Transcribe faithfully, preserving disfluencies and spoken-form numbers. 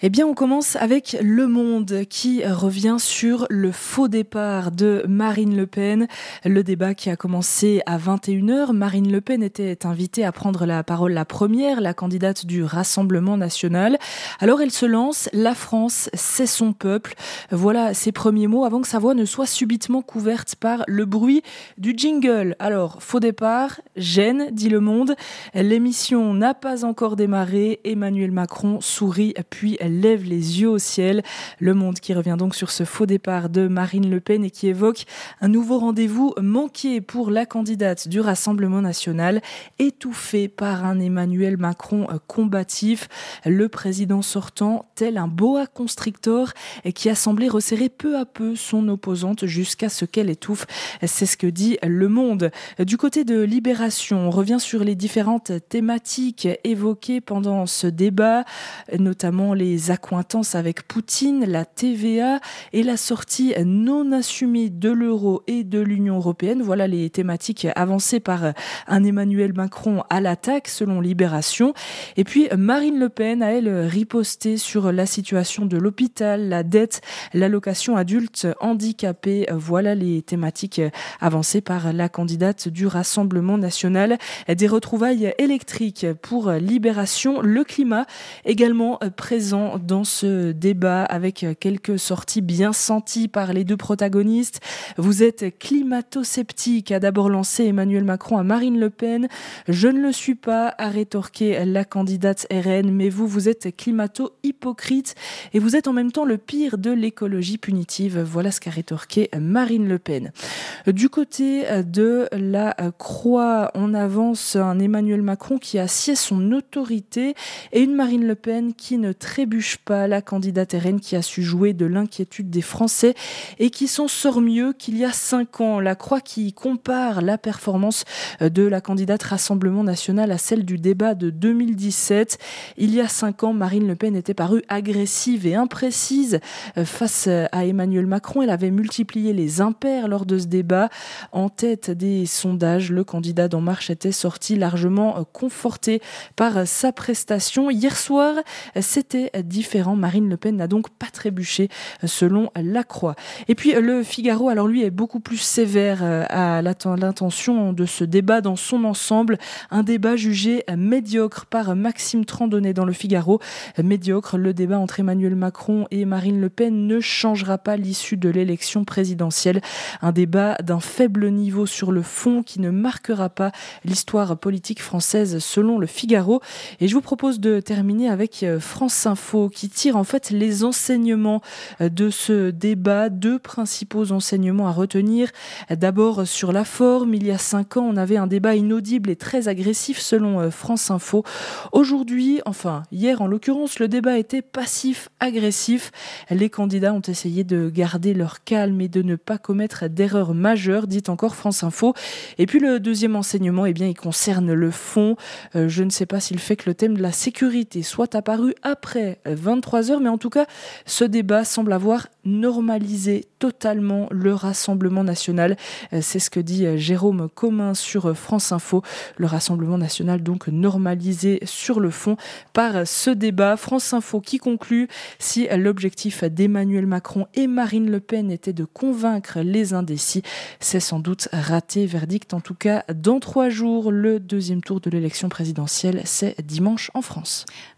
Eh bien, on commence avec Le Monde qui revient sur le faux départ de Marine Le Pen. Le débat qui a commencé à vingt et une heures. Marine Le Pen était invitée à prendre la parole la première, la candidate du Rassemblement national. Alors elle se lance, la France, c'est son peuple. Voilà ses premiers mots avant que sa voix ne soit subitement couverte par le bruit du jingle. Alors, faux départ, gêne, dit Le Monde. L'émission n'a pas encore démarré. Emmanuel Macron sourit puis lève les yeux au ciel. Le Monde qui revient donc sur ce faux départ de Marine Le Pen et qui évoque un nouveau rendez-vous manqué pour la candidate du Rassemblement national, étouffé par un Emmanuel Macron combatif. Le président sortant, tel un boa constrictor, qui a semblé resserrer peu à peu son opposante jusqu'à ce qu'elle étouffe. C'est ce que dit Le Monde. Du côté de Libération, on revient sur les différentes thématiques évoquées pendant ce débat, notamment les accointances avec Poutine, la T V A et la sortie non assumée de l'euro et de l'Union européenne. Voilà les thématiques avancées par un Emmanuel Macron à l'attaque, selon Libération. Et puis Marine Le Pen a, elle, riposté sur la situation de l'hôpital, la dette, l'allocation adulte handicapé. Voilà les thématiques avancées par la candidate du Rassemblement national. Des retrouvailles électriques pour Libération. Le climat également présent dans ce débat avec quelques sorties bien senties par les deux protagonistes. Vous êtes climato-sceptique, a d'abord lancé Emmanuel Macron à Marine Le Pen. Je ne le suis pas, a rétorqué la candidate R N, mais vous, vous êtes climato-hypocrite et vous êtes en même temps le pire de l'écologie punitive. Voilà ce qu'a rétorqué Marine Le Pen. Du côté de la Croix, on avance un Emmanuel Macron qui assied son autorité et une Marine Le Pen qui ne trébuche pas, la candidate R N qui a su jouer de l'inquiétude des Français et qui s'en sort mieux qu'il y a cinq ans. La Croix qui compare la performance de la candidate Rassemblement national à celle du débat de deux mille dix-sept. Il y a cinq ans, Marine Le Pen était parue agressive et imprécise face à Emmanuel Macron. Elle avait multiplié les impairs lors de ce débat. En tête des sondages, le candidat d'En Marche était sorti largement conforté par sa prestation. Hier soir, c'était différent. Marine Le Pen n'a donc pas trébuché selon la Croix. Et puis le Figaro, alors lui, est beaucoup plus sévère à l'intention de ce débat dans son ensemble. Un débat jugé médiocre par Maxime Trandonnet dans le Figaro. Médiocre, le débat entre Emmanuel Macron et Marine Le Pen ne changera pas l'issue de l'élection présidentielle. Un débat d'un faible niveau sur le fond qui ne marquera pas l'histoire politique française selon le Figaro. Et je vous propose de terminer avec France Info qui tire en fait les enseignements de ce débat. Deux principaux enseignements à retenir. D'abord sur la forme. Il y a cinq ans, on avait un débat inaudible et très agressif selon France Info. Aujourd'hui, enfin hier en l'occurrence, le débat était passif-agressif. Les candidats ont essayé de garder leur calme et de ne pas commettre d'erreurs majeures, dit encore France Info. Et puis le deuxième enseignement, eh bien, il concerne le fond. Euh, je ne sais pas si le fait que le thème de la sécurité soit apparu après vingt-trois heures, mais en tout cas, ce débat semble avoir normalisé totalement le Rassemblement national. C'est ce que dit Jérôme Commun sur France Info. Le Rassemblement national donc normalisé sur le fond par ce débat. France Info qui conclut: si l'objectif d'Emmanuel Macron et Marine Le Pen était de convaincre les indécis, c'est sans doute raté. Verdict en tout cas dans trois jours. Le deuxième tour de l'élection présidentielle, c'est dimanche en France.